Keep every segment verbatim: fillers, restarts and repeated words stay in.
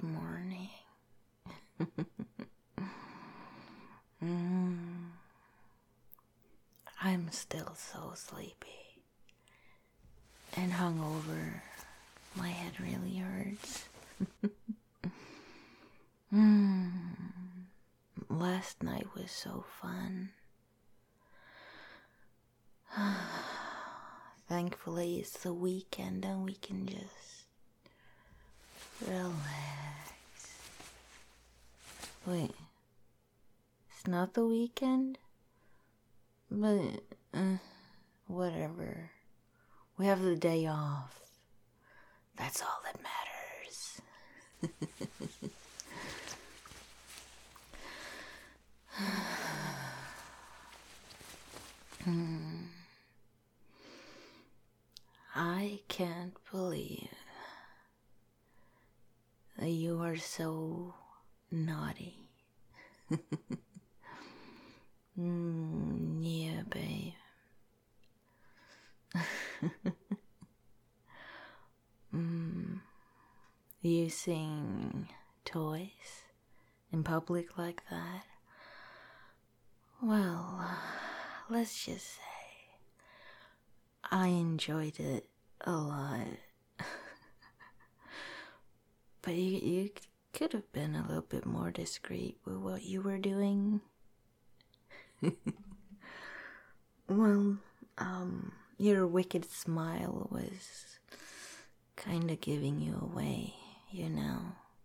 good morning. mm, I'm still so sleepy and hungover. My head really hurts. mm, last night was so fun. Thankfully, it's the weekend and we can just relax. Wait, it's not the weekend? But, uh, whatever. We have the day off. That's all that matters. hmm. I can't believe that you are so naughty. mm, yeah, babe. mm, using toys in public like that? Well, let's just say I enjoyed it a lot. But you, you could have been a little bit more discreet with what you were doing. Well, um, your wicked smile was kind of giving you away, you know.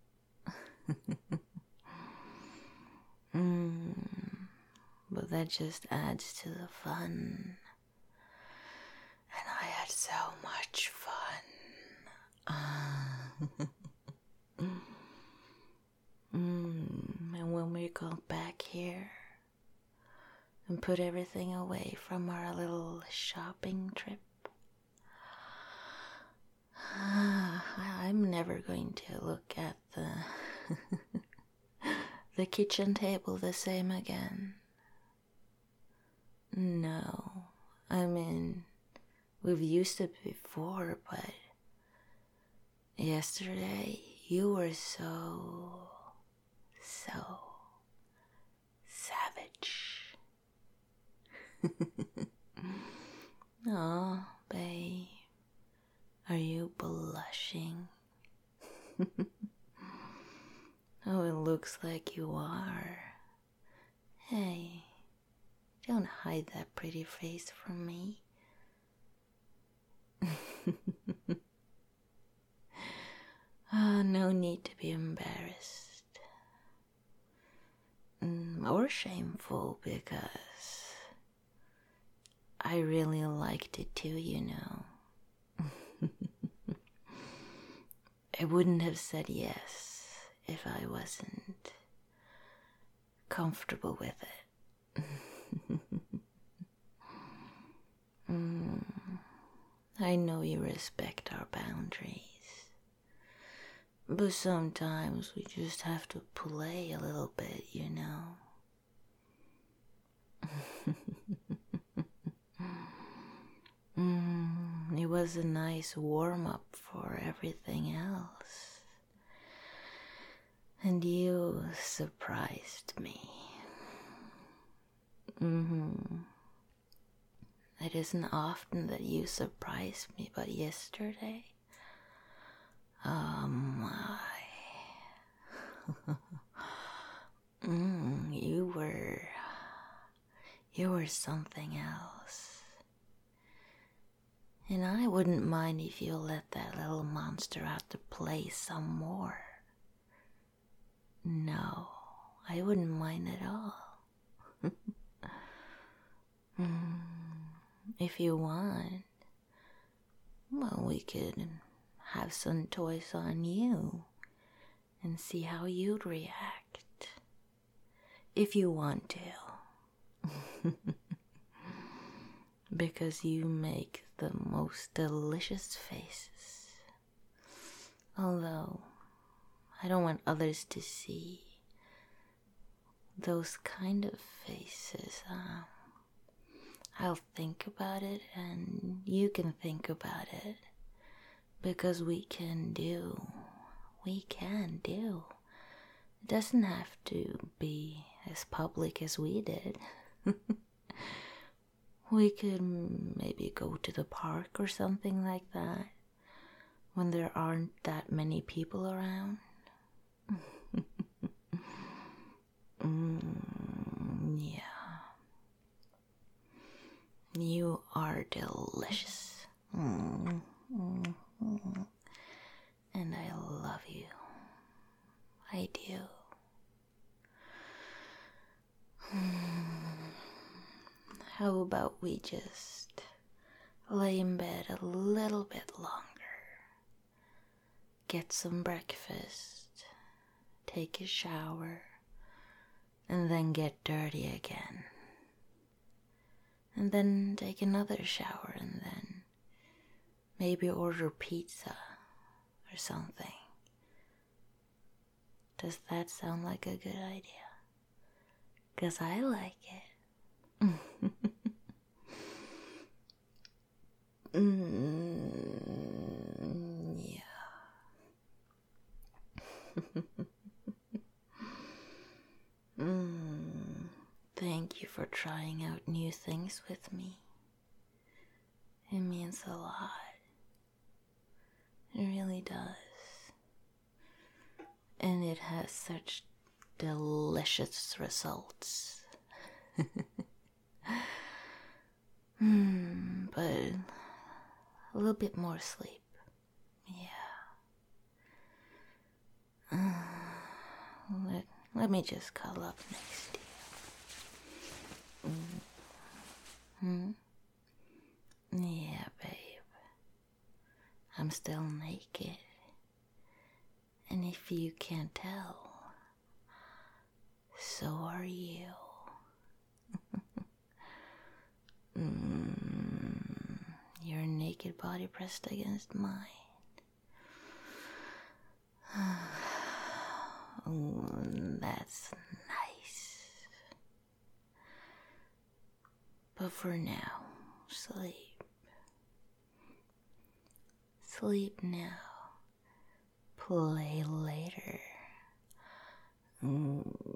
mm, but that just adds to the fun. And I had so much fun. mm, and when we got back here and put everything away from our little shopping trip, I'm never going to look at the the kitchen table the same again. No, I mean, we've used it before, but yesterday you were so, so savage. Oh, babe, are you blushing? Oh, it looks like you are. Hey, don't hide that pretty face from me. Oh, no need to be embarrassed. Mm, or shameful, because I really liked it too, you know. I wouldn't have said yes if I wasn't comfortable with it. mm, I know you respect our boundaries, but sometimes we just have to play a little bit, you know. mm, it was a nice warm-up for everything else. And you surprised me. Mm-hmm. It isn't often that you surprise me, but yesterday, oh my. mm, you were, you were something else. And I wouldn't mind if you let that little monster out to play some more. No, I wouldn't mind at all. mm, if you want, well, we could have some toys on you and see how you'd react. If you want to. Because you make the most delicious faces. Although, I don't want others to see those kind of faces. Um, I'll think about it and you can think about it, because we can do, we can do. It doesn't have to be as public as we did. We could maybe go to the park or something like that when there aren't that many people around. mm, yeah. You are delicious. Mm, mm, mm. And I love you. I do. How about we just lay in bed a little bit longer, get some breakfast, take a shower, and then get dirty again. And then take another shower and then maybe order pizza or something. Does that sound like a good idea? 'Cause I like it. mm, yeah. mm, thank you for trying out new things with me. It means a lot. It really does. And it has such delicious results. Hmm, but a little bit more sleep. Yeah. Uh, let, let me just cuddle up next to you. Mm. Hmm? Yeah, babe. I'm still naked. And if you can't tell, so are you. mm, your naked body pressed against mine. oh, that's nice. But for now, sleep. Sleep now. Play later. Mm.